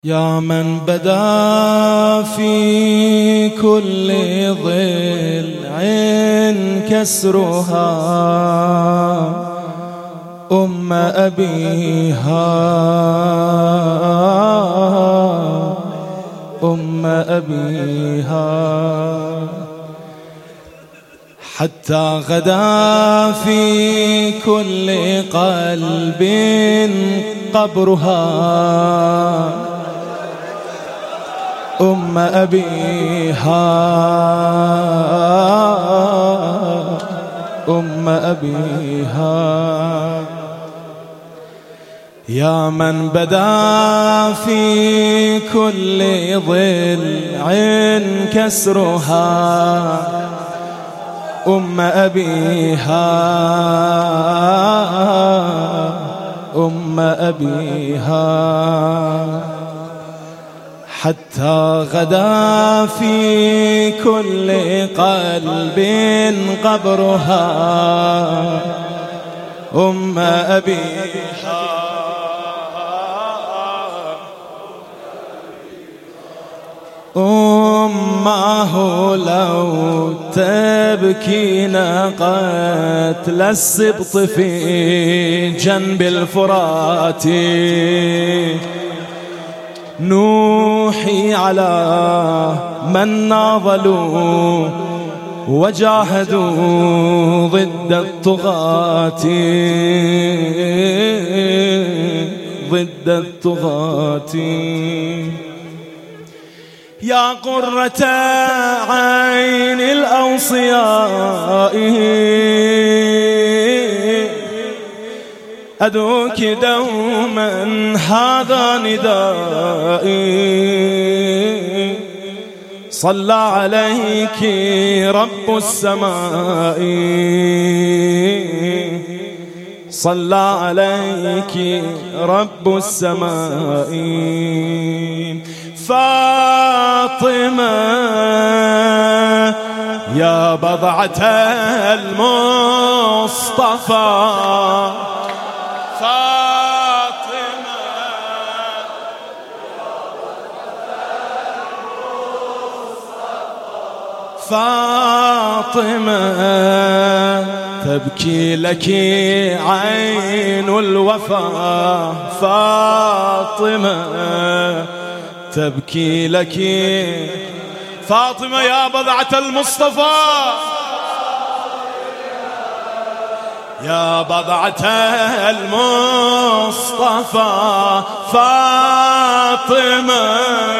يا من بدا في كل ضلع كسرها أم أبيها أم أبيها حتى غدا في كل قلب قبرها أم أبيها أم أبيها يا من بدا في كل ضلع كسرها أم أبيها أم أبيها حتى غدا في كل قلب قبرها أم أبيها أمه لو تبكين قتل السبط في جنب الفرات نوحي على من ناضلوا وجاهدوا ضد الطغاة ضد الطغاة يا قرة عين الأوصياء أدعوك دوما هذا ندائي صلى عليك رب السماء صلى عليك رب السماء فاطمة يا بضعة المصطفى فاطمة فاطمة تبكي لك عين الوفا فاطمة تبكي لك فاطمة يا بضعة المصطفى يا بضعة المصطفى فاطمة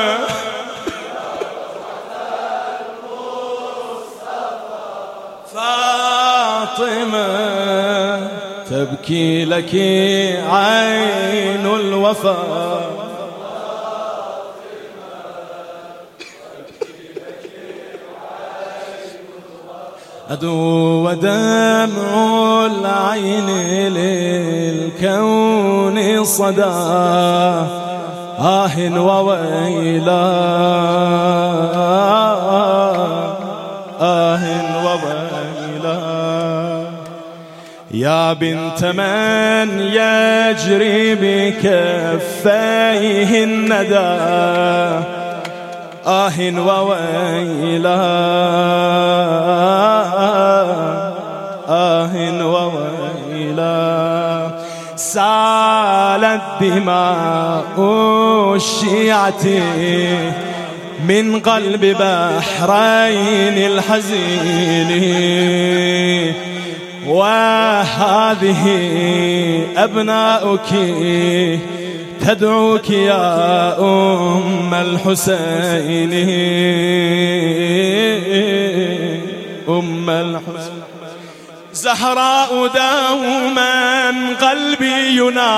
فاطمة تبكي لك عين الوفا أدو ودمع العين للكون صدى وويلا وويلا يا بنت من يجري بكفيه الندى وويلا وويلا سالت دماء الشيعة من قلب بحرين الحزين وهذه أبناؤك تدعوك يا أم الحسين أم الحسين زهراء دوما قلبي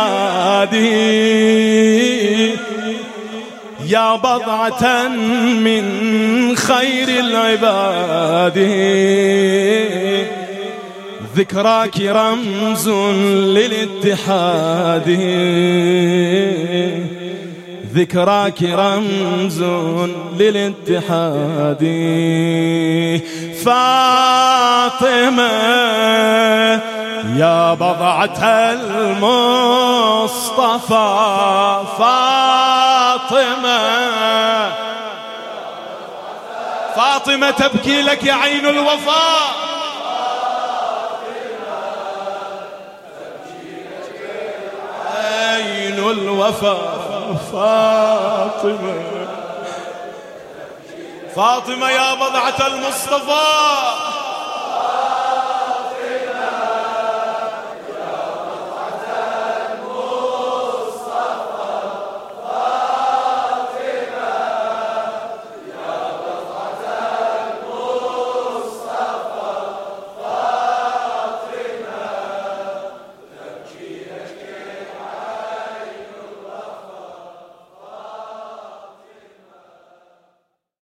ينادي يا بضعة من خير العباد ذكراك رمز للاتحاد ذكراك رمز للاتحاد فاطمة يا بضعة المصطفى فاطمة فاطمة تبكي لك يا عين الوفاء. عين الوفاء فاطمة، فاطمة يا بضعة المصطفى،